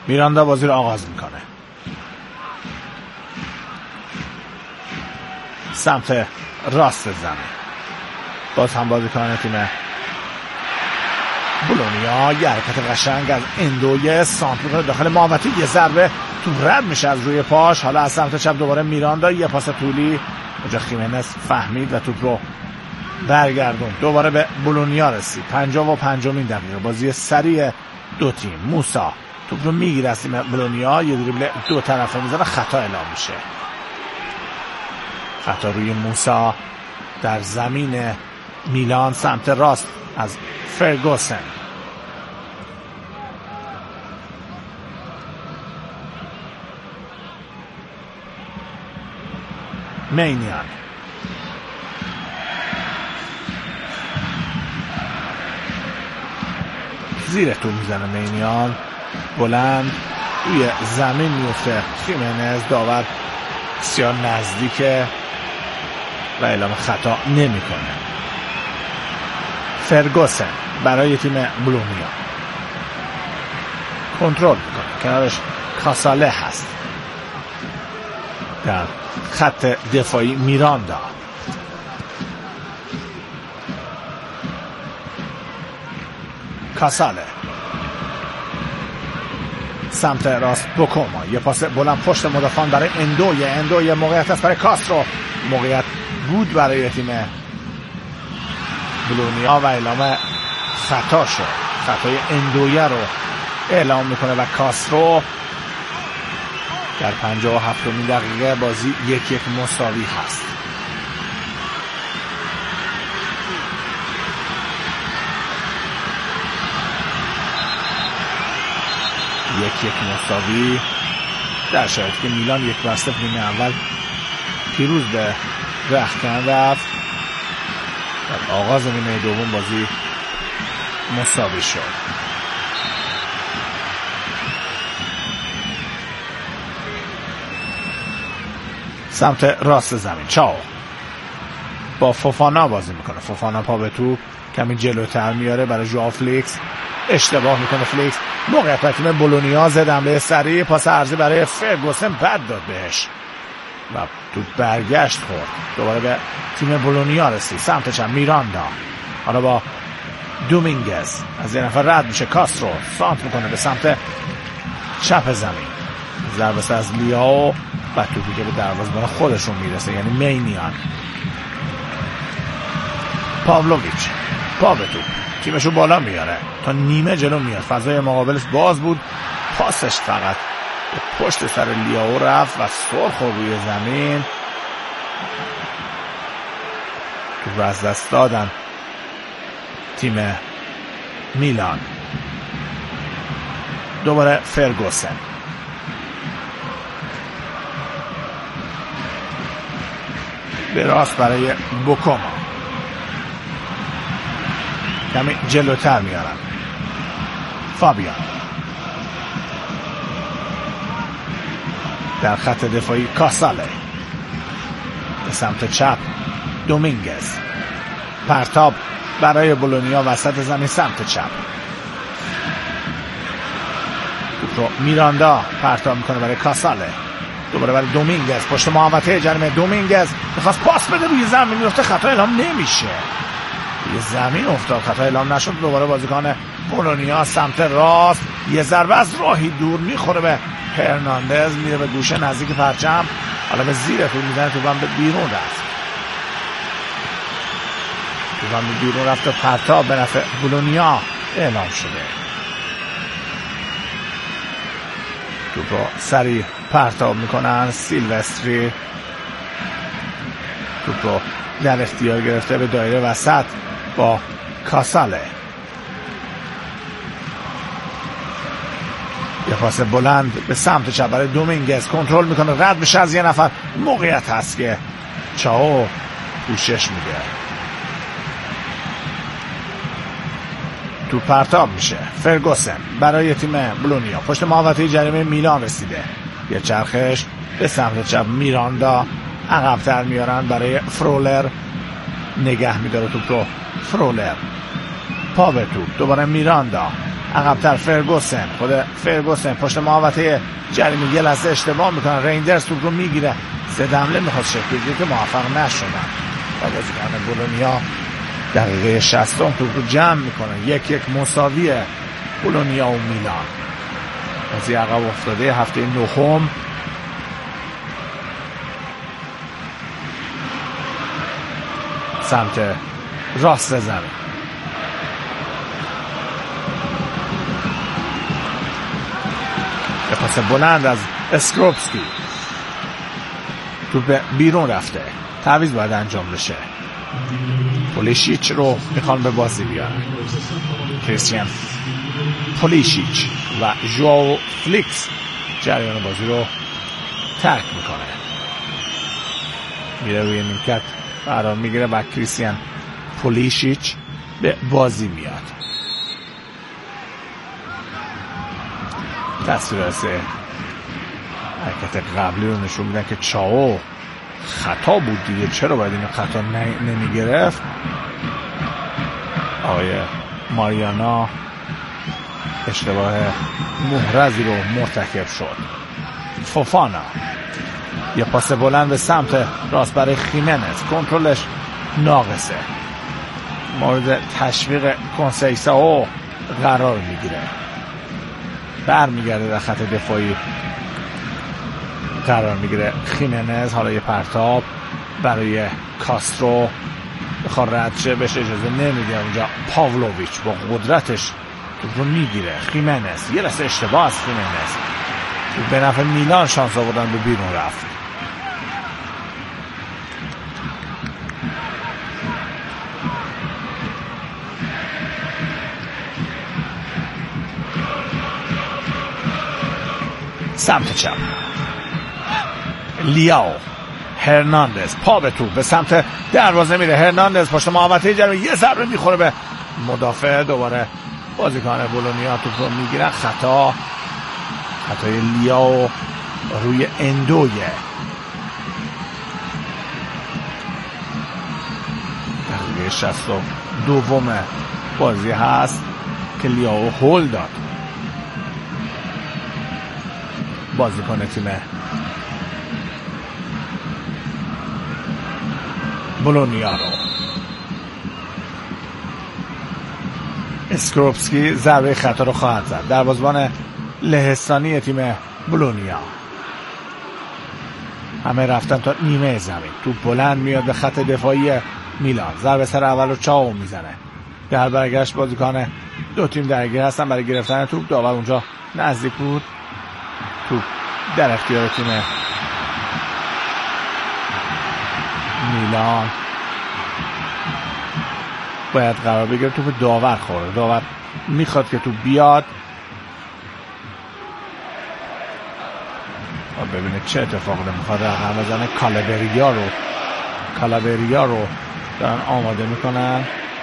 میراندا بازی رو آغاز میکنه. سمت راست زمین باز هم بازی کنه تیم بولونیا. یه حرکت قشنگ از اندوی سانت میکنه داخل محوطه. یه ضربه تو رد میشه از روی پاش. حالا از سمت چپ دوباره میراندا. یه پاس طولی اونجا خیمنز فهمید و توپ رو برگردون. دوباره به بولونیا رسید. 55 دقیقه بازی سریع دو تیم. موسا توپ رو میگیره از تیم بولونیا. یه دریبل دو طرفه میزنه. خطا اعلام میشه. خطا روی موسا در زمین میلان سمت راست از فرگوسن. مینیان زیر تو میزنه. مینیان بلند روی زمین میفته. خیمنز داور بسیار نزدیکه و اعلام خطا نمیکنه. فرگوسن برای تیم بولونیا کنترل میکنه. کنارش کاساله هست. در خط دفاعی میراندا. کاساله سمت راست بوکوما. یه پاس بلند پشت مدافعان برای اندوی موقعیت است برای کاسترو. موقعیت بود برای تیم بولونیا و اعلام خطا شد. خطای اندویه رو اعلام میکنه و کاسترو در 57 دقیقه بازی 1-1 مساوی هست. یک مساوی در شرایطی که میلان 1-0 نیمه اول پیروز به رختکن رفت. در آغاز نیمه دوم بازی مساوی شد. سمت راست زمین چاو با فوفانا بازی میکنه. فوفانا پا به توپ کمی جلوتر میاره برای ژائو فلیکس. اشتباه میکنه فلیکس. موقعیت برای تیم بولونیا. زد حمله سریع. پاس عرضی برای فرگوسن بد داد بهش و توپ برگشت خورد. دوباره به تیم بولونیا رسید. سمت چپ میراندا. حالا با دومینگز از یه نفر رد میشه. کاسترو سانت میکنه به سمت چپ زمین. ضربه از لیاو و توپی که به دروازه‌بان خودشون میرسه یعنی مینیان. پاولویچ پا به توپ تیمشو بالا میاره تا نیمه جلو میاد. فضای مقابلش باز بود. پاسش فقط به پشت سر لیاو رفت و سرخ روی زمین. توپ از دست دادن تیم میلان. دوباره فرگوسن. به راست برای بوکوما. کمی جلوتر میارن. فابیان در خط دفاعی. کاساله به سمت چپ. دومینگز. پرتاب برای بولونیا وسط زمین سمت چپ. میراندا پرتاب میکنه برای کاساله. دوباره برای دومینگز پشت محوطه جریمه. دومینگز میخواست پاس بده روی زمین میفته. خطا اعلام نمیشه. روی زمین افتاد. خطا اعلام نشد. دوباره بازیکن بولونیا سمت راست. یه ضربه از راهی دور میخوره به هرناندز. میره به گوشه نزدیک پرچم. حالا به زیر توپ میزنه. توپم به بیرون رفت. توپم به بیرون رفت و پرتاب به نفع بولونیا اعلام شده. توپ رو سریع پرتاب میکنن. سیلوستری توپ رو در اختیار گرفته به دایره وسط با کاساله. یه پاس بلند به سمت چپ برای دومینگز. کنترل میکنه. رد میشه از یه نفر. موقعیت هست که چاو پوشش میده. تو پرتاب میشه. فرگوسن برای تیم بولونیا پشت محوطه جریمه میلان رسیده. یه چرخش به سمت چپ. میراندا عقب‌تر میارن برای فرولر. نگه میداره توپ رو. فرولر پا به توپ. دوباره میراندا عقبتر فرگوسن، خود فرگوسن پشت محوطه جریمه یه لحظه اشتباه میکنن. ریندرز توپ رو میگیره، ضد حمله میخواد شکل بگیره که موفق نشدن و بازیکن بولونیا دقیقه 60 توپ رو جمع میکنن. 1-1 مساوی بولونیا و میلان. بازی عقب افتاده هفته نهم. سمت راست زمین به پاس بلند از اسکروپسکی، توپ بیرون رفته، تعویض باید انجام بشه. پولیشیچ رو میخوان به بازی بیارن. کریستیان پولیشیچ و ژواو فلیکس جریان بازی رو ترک میکنه، میره روی نیمکت قرار میگیره و کریستیان پولیشیچ به بازی میاد. تصویر از حرکت قبلی رو نشون میدن که چاو خطا بود دیگه، چرا باید این خطا نمیگرفت؟ آقای ماریانا اشتباه محرزی رو مرتکب شد. فوفانا یه پاس بلند به سمت راست برای خیمنز، کنترلش ناقصه، مورد تشویق کنسیساو قرار میگیره، برمیگرده در خط دفاعی قرار میگیره خیمنز. حالا یه پرتاب برای کاسترو بخواد رد شه، بهش اجازه نمیده. اونجا پاولویچ با قدرتش توپ رو میگیره. خیمنز یه لحظه اشتباه از خیمنز، به نفع میلان شانس آوردن به بیرون رفت. سمت چپ لیاو هرناندز، پا به توپ به سمت دروازه میره. هرناندز پشت محوطه جریمه یه ضربه میخوره به مدافع. دوباره بازیکن بولونیا توپ رو میگیرن. خطای لیاو روی اندویه. دقیقه 62 بازی هست که لیاو هول داد بازیکن تیم بولونیا رو. اسکروپسکی ضربه خطا رو خواهد زد. دروازه‌بان لهستانی تیم بولونیا. همه رفتن تا نیمه زمین. توپ بلند میاد به خط دفاعی میلان. ضربه سر اول رو چاو میزنه. در برگشت بازیکن دو تیم درگیر هستن برای گرفتن توپ. داور اونجا نزدیک بود. توپ در اختیار تیم میلان باید قرار بگیره. توپ داور خورده. داور میخواد که توپ بیاد و ببینه چه اتفاقی میخواد رقم بزنه. کالابریا رو دارن آماده میکنن،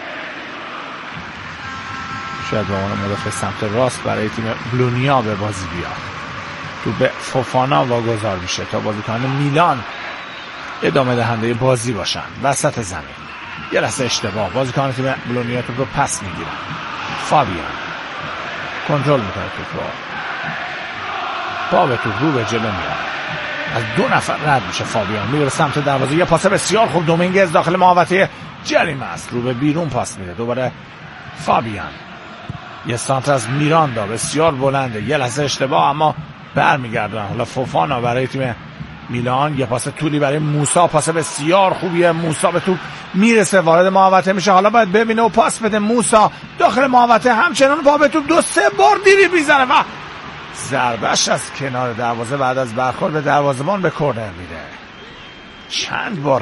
شاید به عنوان مدافع سمت راست برای تیم بولونیا به بازی بیاد. تو به فوفانا واگذار میشه تا بازیکن میلان ادامه دهنده بازی باشن. وسط زمین یه لحظه اشتباه، بازیکن تیم بولونیا توپ رو پس میگیرن. فابیان کنترل میکنه توپ رو، پا به توپ رو به جلو میاد، از دو نفر رد میشه. فابیان میره به سمت دروازه، یه پاس بسیار خوب. دومینگز داخل محوطه جریمه است، رو به بیرون پاس میده. دوباره فابیان، یه سانتر از میراندا بسیار بلنده، یه لحظه اشتباه اما برمیگردن. حالا فوفانا برای تیم میلان، یه پاس طولی برای موسا، پاس بسیار خوبیه. موسا به توپ میرسه، وارد محوطه میشه. حالا باید ببینه و پاس بده. موسا داخل محوطه همچنان پا به توپ، 2-3 بار دیری میزنه و ضربهش از کنار دروازه بعد از برخورد به دروازه‌بان به کورنر میره. چند بار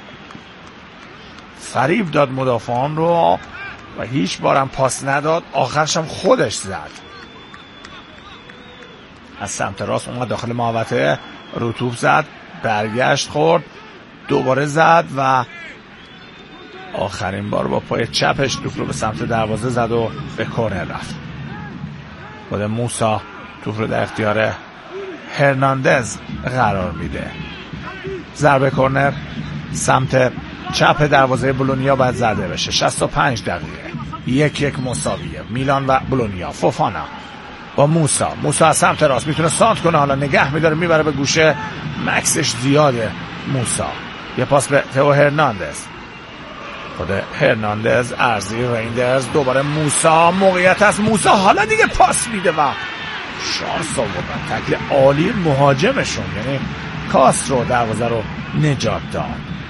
فریب داد مدافعان رو و هیچ بارم پاس نداد، آخرش هم خودش زد. از سمت راست اومد داخل محوطه، رو توپ زد، برگشت خورد، دوباره زد و آخرین بار با پای چپش توپ رو به سمت دروازه زد و به کورنر رفت. خود موسا توپ رو در اختیار هرناندز قرار میده. ضربه کورنر سمت چپ دروازه بولونیا باید زده بشه. 65 دقیقه 1-1 مساویه. میلان و بولونیا. فوفانا با موسا از سمت راست میتونه سانت کنه، حالا نگه میداره میبره به گوشه، مکسش زیاده. موسا یه پاس به تئو هرناندز، خود هرناندز ارزی. ریندرز دوباره موسا، موقعیت از موسا، حالا دیگه پاس میده و شانس آوردن. تکل عالی مهاجمشون یعنی کاسترو دروازه رو نجات داد.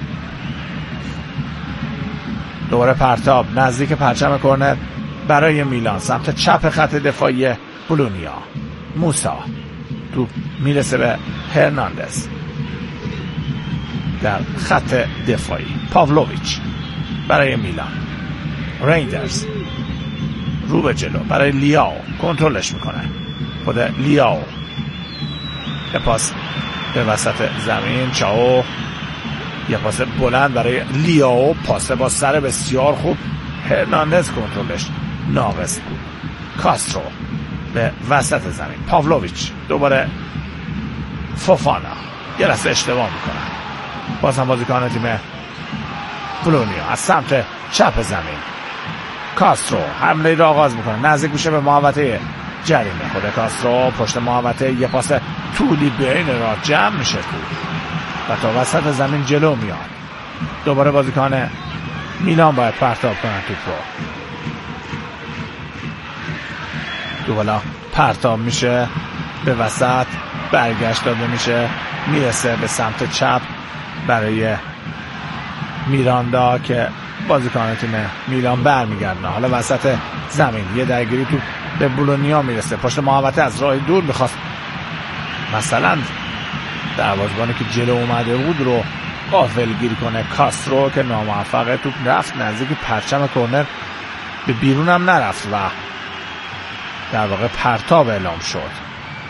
دوباره پرتاب نزدیک پرچم کرنر برای میلان سمت چپ خط دفاعی بولونیا. موسا تو میرسه به هرناندز در خط دفاعی. پاولویچ برای میلان. ریندرز رو به جلو برای لیاو، کنترلش میکنه خود لیاو. یه پاس به وسط زمین. چاو یه پاس بلند برای لیاو، پاس با سر بسیار خوب. هرناندز کنترلش ناقص بود. کاسترو به وسط زمین. پاولویچ دوباره. فوفانا یه لحظه اشتباه میکنن. باز هم بازیکن تیم بولونیا از سمت چپ زمین. کاسترو حمله را آغاز میکنه، نزدیک میشه به محوطه جریمه. خود کاسترو پشت محوطه، یه پاس طولی بین را جمع میشه و تا وسط زمین جلو میاد. دوباره بازیکن میلان باید پرتاب کنن توپ رو. دوباره پرتاب میشه به وسط، برگشت داده میشه، میرسه به سمت چپ برای میراندا که بازیکن تیم میلان برمیگردونه. حالا وسط زمین یه درگیری تو به بولونیا میرسه، پشت محوطه از راه دور میخواست مثلا دروازه‌بانی که جلو اومده بود رو غافلگیر کنه. کاسترو که ناموفقه، توپ رفت نزدیک پرچم کرنر، به بیرون هم نرفت و در واقع پرتاب اعلام شد.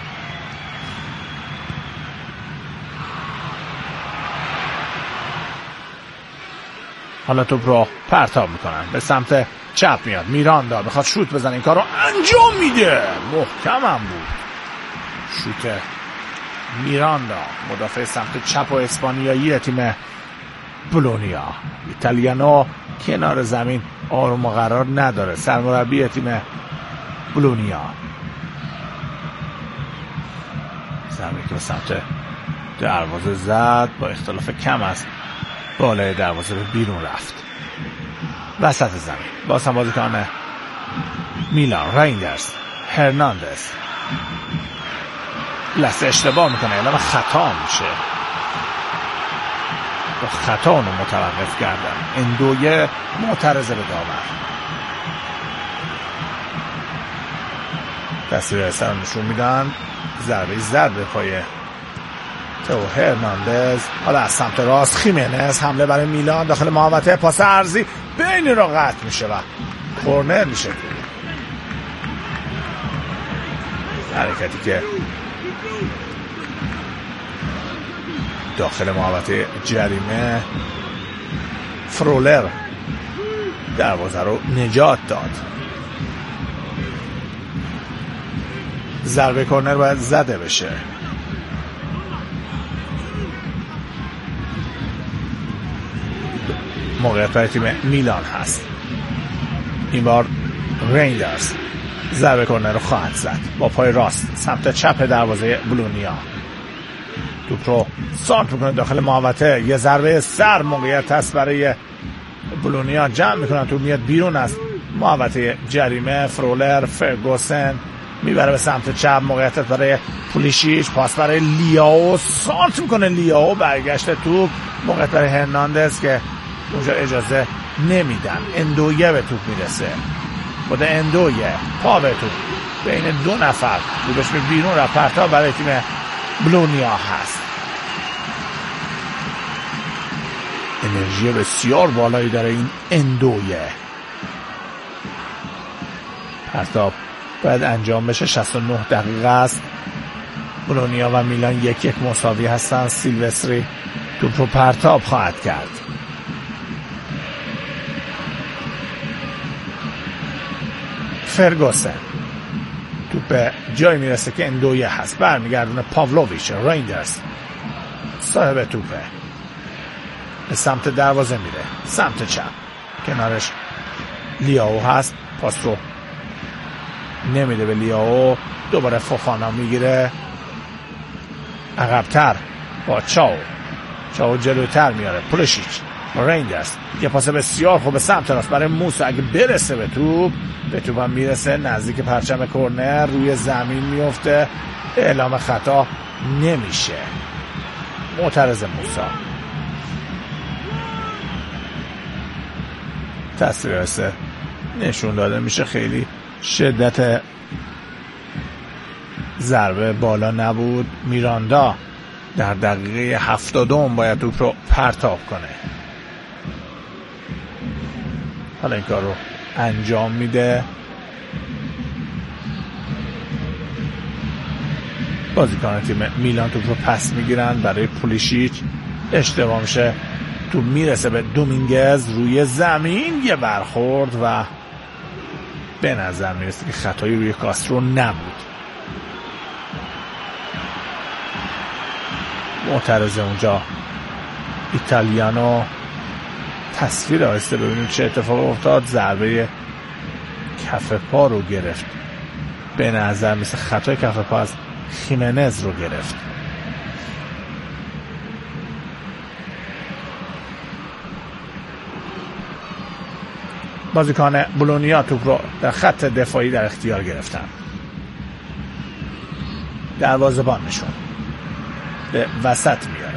حالا توپ رو پرتاب میکنن به سمت چپ میاد. میراندا میخواد شوت بزنه، این کار رو انجام میده، محکم هم بود شوت میراندا، مدافع سمت چپ و اسپانیایی تیم بولونیا. ایتالیانو کنار زمین آروم و قرار نداره، سرمربی تیم بولونیا. زمین که به سمت دروازه زد، با اختلاف کم از بالای دروازه به بیرون رفت. وسط زمین باز هم بازیکن میلان. ریندرز، هرناندز لحظه اشتباه میکنه، اعلام خطا میشه، با خطا اونو متوقف کردن. اندویه معترضه به داور. تصویر اثر نشون میدن، ضربه زد به پای تئو هرناندز. حالا از سمت راست خیمنز، حمله برای میلان داخل محوطه، پاس عرضی بین را قطع میشه و کورنر میشه. حرکتی که داخل محوطه جریمه، فرولر دروازه رو نجات داد. ضربه کورنر باید زده بشه. موقعیت برای تیم میلان هست. این بار ریندرز ضربه کورنر رو خواهد زد با پای راست سمت چپ دروازه بولونیا. توپ رو سانت میکنه داخل محوطه، یه ضربه سر موقعیت هست برای بولونیا، جمع میکنن، توپ میاد بیرون از محوطه جریمه. فرولر، فرگوسن میبره به سمت چپ، موقعیت برای پولیشیچ، پاس برای لیاو، سانت میکنه لیاو، برگشت توپ، موقعیت برای هرناندز که اونجا اجازه نمیدن. اندویه به توپ میرسه، خود اندویه پا به توپ بین دو نفر توپش به بیرون رفت. پرتاب برای تیم بولونیا هست. انرژی بسیار بالایی داره این اندویه. پرتاب باید انجام بشه. 69 دقیقه است. بولونیا و میلان 1-1 مساوی هستن. سیلوستری توپ رو پرتاب خواهد کرد. فرگوسن توپ به جای میرسه که اندویه هست، برمیگردونه پاولویچ. ریندرز صاحب توپه، به سمت دروازه میره، سمت چپ، کنارش لیاو هست، پاس رو نمیده به لیاو، دوباره فوفانا میگیره عقبتر با چاو جلوتر میاره پولیشیچ، ریندرز یه پاس بسیار خوب به سمت راست برای موسی، اگه برسه به توپ هم میرسه نزدیک پرچم کرنر، روی زمین میفته، اعلام خطا نمیشه. معترض موسی. تصویر نشون داده میشه خیلی شدت ضربه بالا نبود. میراندا در دقیقه 70 باید توپ رو پرتاب کنه. حالا این کار رو انجام میده. بازیکن تیم میلان توپ رو پس میگیرن برای پولیشیچ، اشتباه میشه، توپ میرسه به دومینگز روی زمین، یه برخورد و به نظر میرسه که خطایی روی کاسترو نبود. معترض اونجا ایتالیانو. تصویر آهسته ببینیم چه اتفاق افتاد. ضربه کف پا رو گرفت، به نظر میسه خطای کف پا از خیمنز رو گرفت. بازیکن بولونیا توپ رو در خط دفاعی در اختیار گرفتن. دروازه‌بانشون به وسط میاره.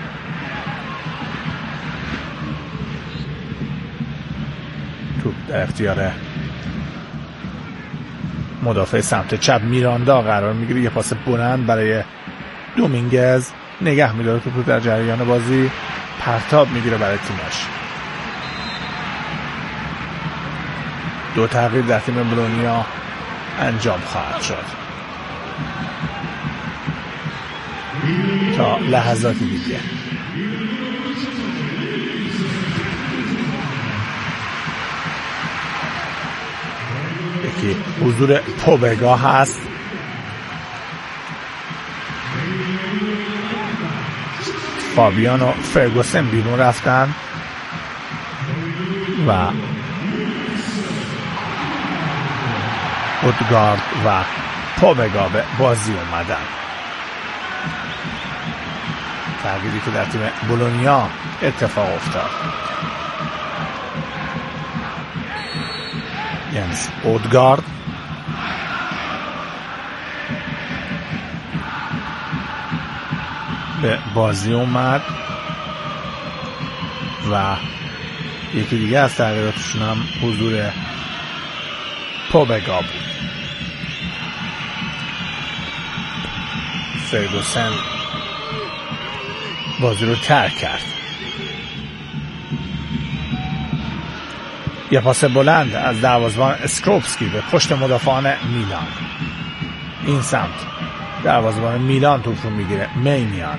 توپ در اختیار مدافع سمت چپ میراندا قرار میگیره. یه پاس بلند برای دومینگز، نگه میداره توپ در جریان بازی، پرتاب میگیره برای تیمش. دو تغییر در تیم بولونیا انجام خواهد شد تا لحظات دیگه. یکی حضور پوبگا هست. فابیان و فرگوسن بیرون رفتن و اودگارد و پوبگا به بازی اومدن. تغییری که در تیم بولونیا اتفاق افتاد. ینس اودگارد به بازی اومد و یکی دیگه از تغییراتشون هم حضور پوبگا بود. فرگوسن بازی رو ترک کرد. یه پاس بلند از دروازه‌بان اسکروپسکی به پشت مدافعان میلان. این سمت دروازه‌بان میلان توپ رو میگیره. مینیان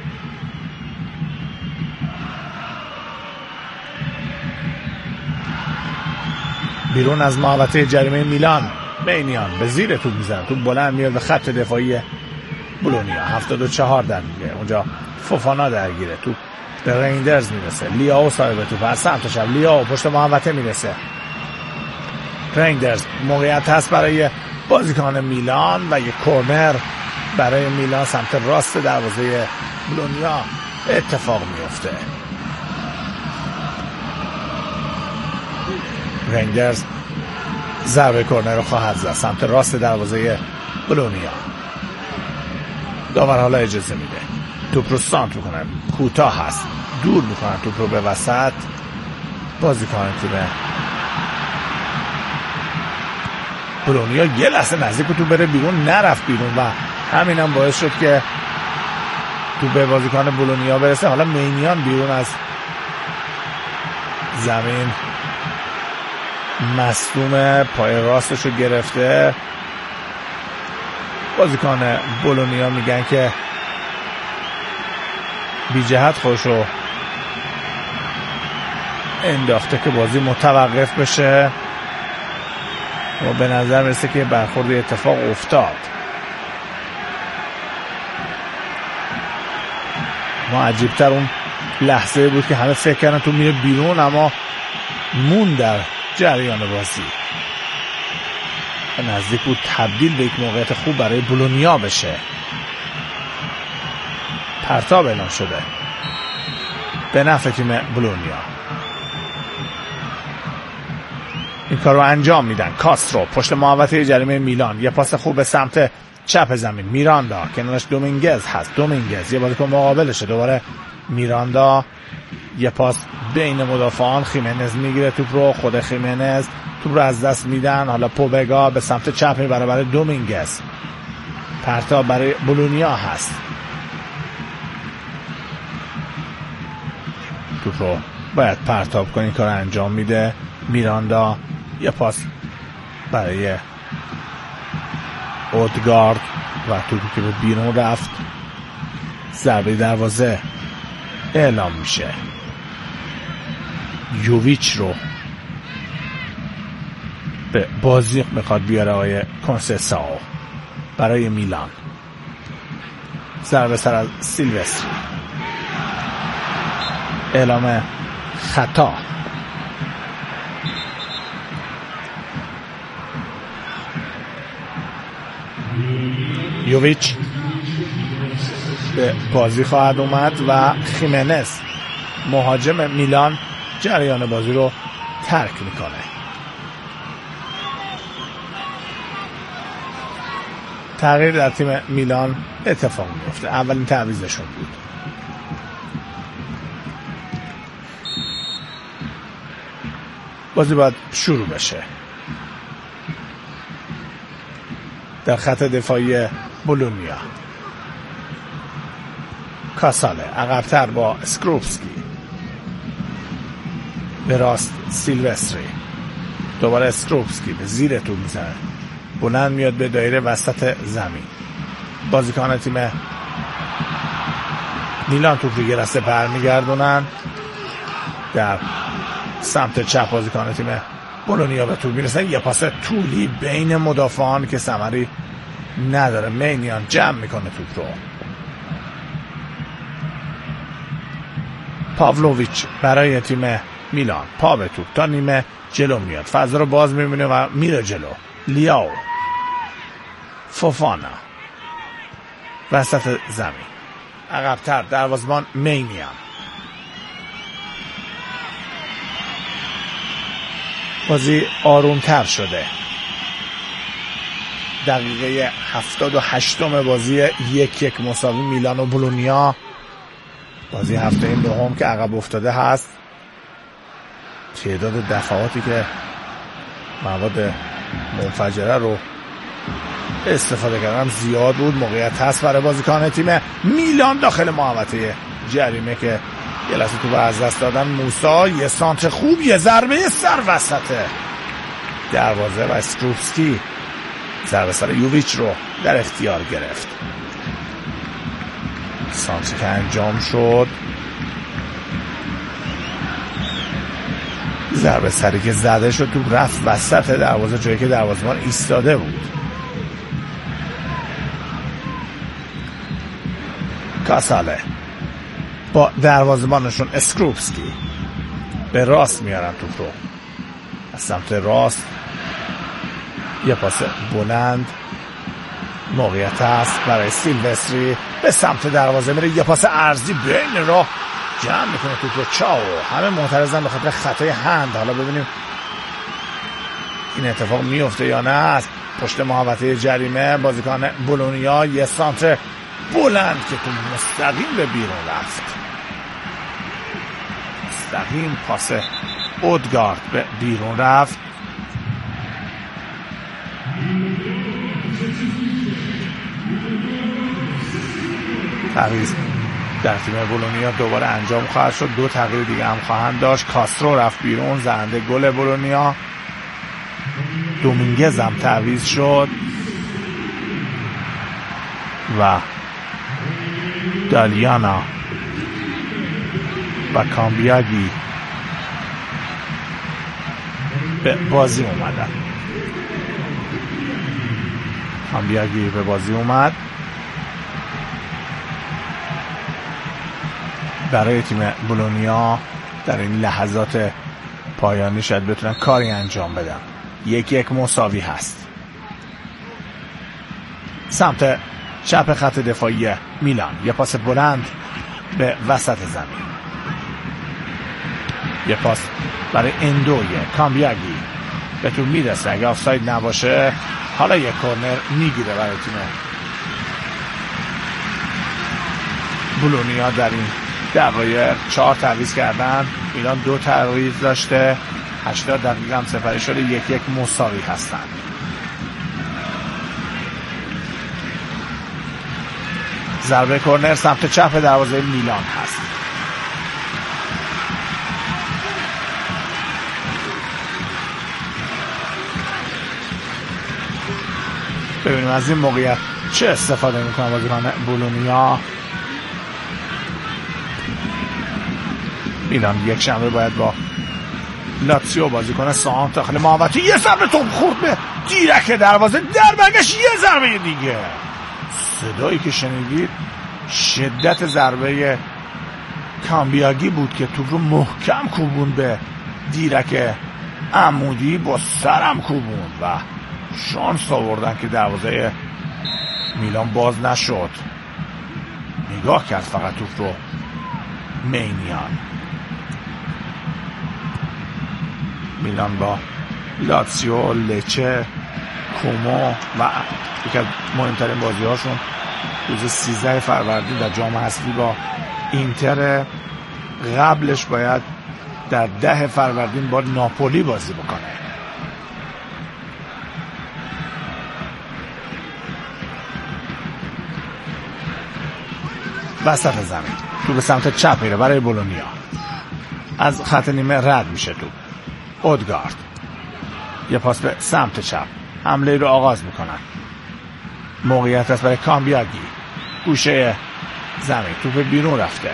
بیرون از محوطه جریمه میلان. مینیان به زیر توپ میزنه، توپ بلند میاد به خط دفاعی بولونیا. 74 در میگه. اونجا فوفانا درگیره، توپ به ریندرز میرسه. لیاو صاحب توپ از سمت چپ. لیاو پشت محوطه میرسه. ریندرز موقعیت هست برای بازیکن میلان و یک کورنر برای میلان سمت راست دروازه بولونیا اتفاق میفته. ریندرز ضربه کورنر رو خواهد زد سمت راست دروازه بولونیا. داور حالا اجازه میده توپ رو سانت میکنن، کوتاه هست، دور میکنن توپ رو به وسط. بازیکن تیم بولونیا یه لحظه نزدیک توپ بره بیرون، نرفت بیرون و همین هم باعث شد که توپ به بازیکن بولونیا برسه. حالا مینیان بیرون از زمین مصدوم، پای راستش رو گرفته. بازیکن بولونیا میگن که بی جهت خودش رو انداخته که بازی متوقف بشه و به نظر میرسه که برخورد اتفاق افتاد. ما عجیبتر اون لحظه بود که همه فکر کردن تو میره بیرون، اما مون در جریان بازی نزدیک بود تبدیل به یک موقعیت خوب برای بولونیا بشه. پرتاب اعلام شده به نفع تیم بولونیا. این کار رو انجام میدن. کاسترو پشت محوطه جریمه میلان، یه پاس خوب به سمت چپ زمین. میراندا کنارش دومینگز هست. دومینگز یه بازیکن مقابلشه. دوباره میراندا، یه پاس بین مدافعان. خیمنز میگیره توپ رو. خود خیمنز توپ رو از دست میدن. حالا پوبگا به سمت چپ میبره برای دومینگز. پرتاب برای بولونیا هست. توپ رو باید پرتاب کنی، کار انجام میده میراندا. یه پاس برای اودگارد و توپی که به بیرون رفت. ضربه دروازه اعلام میشه. یوویچ رو به بازی میخواد بیاره آقای کنسساو برای میلان. ضربه سر از سیلوستری. اعلام خطا. یوویچ به بازی خواهد اومد و خیمنز مهاجم میلان جریان بازی رو ترک میکنه. تغییر در تیم میلان اتفاق میفته. اولین تعویضشون بود. بازی باید شروع بشه. در خط دفاعی بولونیا کاساله عقب‌تر با اسکروپسکی. به راست سیلوستری. دوباره اسکروپسکی به زیر توپ میزنه. بلند میاد به دایره وسط زمین. بازیکن تیم میلان توپ رو یه رسته برمیگردونن. در سمت چپ بازیکن تیم بولونیا به توپ میرسن. یه پاس طولی بین مدافعان که ثمری نداره. مینیان جمع میکنه توپ رو. پاولویچ برای تیم میلان پا به توپ تا نیمه جلو میاد. فضا رو باز میبینه و میره جلو. لیاو، فوفانا وسط زمین. عقب‌تر دروازه‌بان مینیان. بازی آرومتر شده. دقیقه 78 بازی 1-1 مساوی میلان و بولونیا. بازی هفته دوم که عقب افتاده هست. تعداد دفعاتی که مواد منفجره رو استفاده کردن زیاد بود. موقعیت هست برای بازیکن تیم میلان داخل محوطه جریمه که یه لحظه تو از دست دادن. موسا یه سانتر خوب، یه ضربه سر وسط دروازه و اسکروپسکی ضربه سر یوویچ رو در اختیار گرفت. سانتر که انجام شد، ضربه سری که زده شد تو رفت وسط دروازه، جایی که دروازه‌بان ایستاده بود. کاساله با دروازه‌بانشون اسکروپسکی به راست میارن توپ رو. از سمت راست یه پاس بلند، موقعیت هست برای سیلوستری، به سمت دروازه میره. یه پاس عرضی بین راه جمع میکنه توپ رو. چاو همه معترضن به خاطر خطای هند. حالا ببینیم این اتفاق میفته یا نه. از پشت محوطه جریمه بازیکن بولونیا یه سانتر بلند که تو مستقیم به بیرون رفت. مستقیم پاس اودگارد به بیرون رفت. تعویض در تیم بولونیا دوباره انجام خواهد شد. 2 تغییر دیگه هم خواهند داشت. کاسترو رفت بیرون، زنده گل بولونیا. دومینگز هم تعویض شد و دالیانا و کامبیاگی به بازی اومدن. کامبیاگی به بازی اومد برای تیم بولونیا. در این لحظات پایانی شاید بتونن کاری انجام بدن. 1-1 مساوی هست. سمت چپ خط دفاعی میلان، یه پاس بلند به وسط زمین، یه پاس برای اندوی کامبیاگی به تو میرسه. اگه آفساید نباشه حالا یه کورنر میگیره برای تیم بولونیا. در این دقایق 4 تعویض کردن، میلان 2 تعویض داشته، 80 دقیقه هم سپری شده، 1-1 مساوی هستن. ضربه کورنر سمت چپ دروازه میلان هست. ببینیم از این موقعیت چه استفاده میکنه بازیکن بولونیا. میلان یک شنبه باید با لاتزیو بازی کنه. سانت داخل محوطه، یه ضربه توپ خورد به دیرک دروازه، در برگشت یه ضربه دیگه. صدایی که شنیدید شدت ضربه کامبیاگی بود که توپ رو محکم کوبون به دیرک عمودی، با سرم کوبون و شانس آوردن که دروازه میلان باز نشد. نگاه کرد فقط توپ رو مینیان. میلان با لاتزیو، لچه، کومو و یکی از مهمترین بازی هاشون روز 13 فروردین در جام حذفی با اینتر، قبلش باید در 10 فروردین با ناپولی بازی بکنه. وسط زمین تو به سمت چپ میره برای بولونیا، از خط نیمه رد میشه. تو اودگارد یه پاس به سمت چپ، حمله رو آغاز میکنن. موقعیت است برای کامبیاگی، گوشه زمین، توپ بیرون رفته.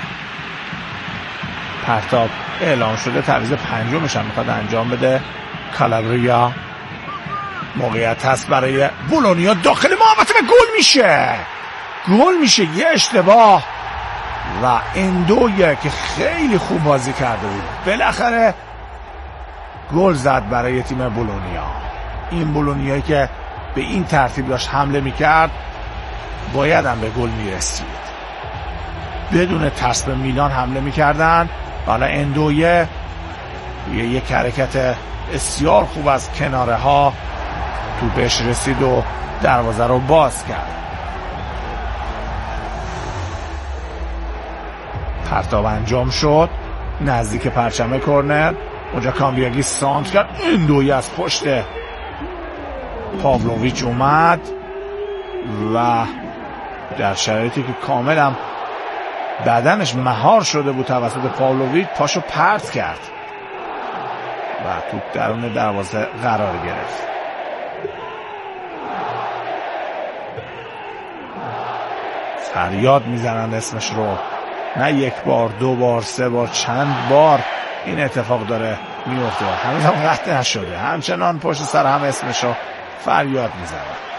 پرتاب اعلام شده، تعویض پنجمش هم میخواد انجام بده کالابریا. موقعیت هست برای بولونیا داخل محوطه و گل میشه. یه اشتباه و اندویه که خیلی خوب بازی کرده بود بالاخره گل زد برای تیم بولونیا. این بولونیایی که به این ترتیب داشت حمله میکرد باید هم به گل میرسید. بدون ترس به میلان حمله میکردن. حالا اندویه یک حرکت بسیار خوب از کناره ها تو بهش رسید و دروازه رو باز کرد. پرتاب انجام شد نزدیک پرچم کورنر. اونجا کامبیاگی سانت کرد، اندویی از پشت پاولویچ اومد و در شرایطی که کاملا بدنش مهار شده بود توسط پاولویچ پاشو پرت کرد و توپ درون دروازه قرار گرفت. فریاد میزنند اسمش رو، نه یک بار، 2 بار، 3 بار، چند بار این اتفاق داره میفته. هنوز هم قطع نشده، همچنان پشت سر هم اسمش رو فریاد میزنند.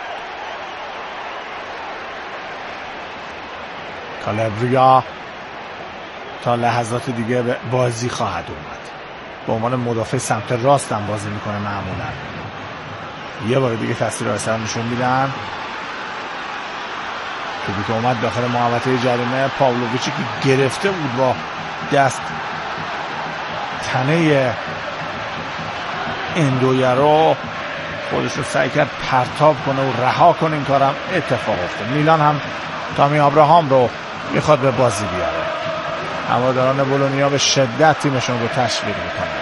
کالابریا تا لحظات دیگه به بازی خواهد اومد. به عنوان مدافع سمت راست هم بازی میکنه معمولا. یه بار دیگه تاثیر اثر نشون میدن. توپی که اومد داخل محوطه جریمه، پاولویچی که گرفته بود با دست تنه اندویه رو، خودش رو سعی کرد پرتاب کنه و رها کنه. این کارم اتفاق افتاد. میلان هم تامی ابراهام رو میخواد به بازی بیاره. هواداران بولونیا به شدت تیمشون رو تشویق میکنه.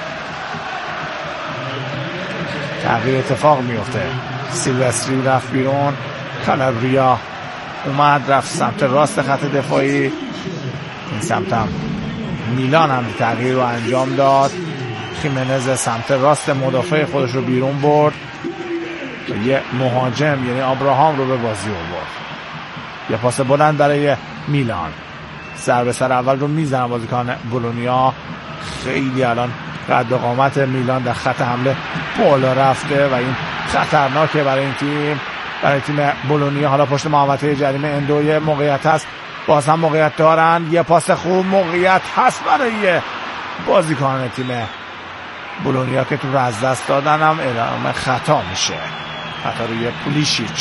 تغییر اتفاق میفته. سیلوستری رفت بیرون، کالابریا اومد رفت سمت راست خط دفاعی. این سمت هم میلان هم تغییر رو انجام داد. خیمنز سمت راست مدافع خودش رو بیرون برد و یه مهاجم یعنی ابراهام رو به بازی آورد. یه پاس بلند برای میلان. ضربه سر اول رو میزنن بازیکن بولونیا. خیلی الان قد و قامت میلان در خط حمله بالا رفته و این خطرناکه برای این تیم، برای تیم بولونیا. حالا پشت محوطه جریمه اندوی موقعیت هست، باز هم موقعیت دارن. یه پاس خوب، موقعیت هست برای بازیکن تیم بولونیا که تو رو از دست دادن هم اعلام خطا میشه، خطا روی پولیشیچ.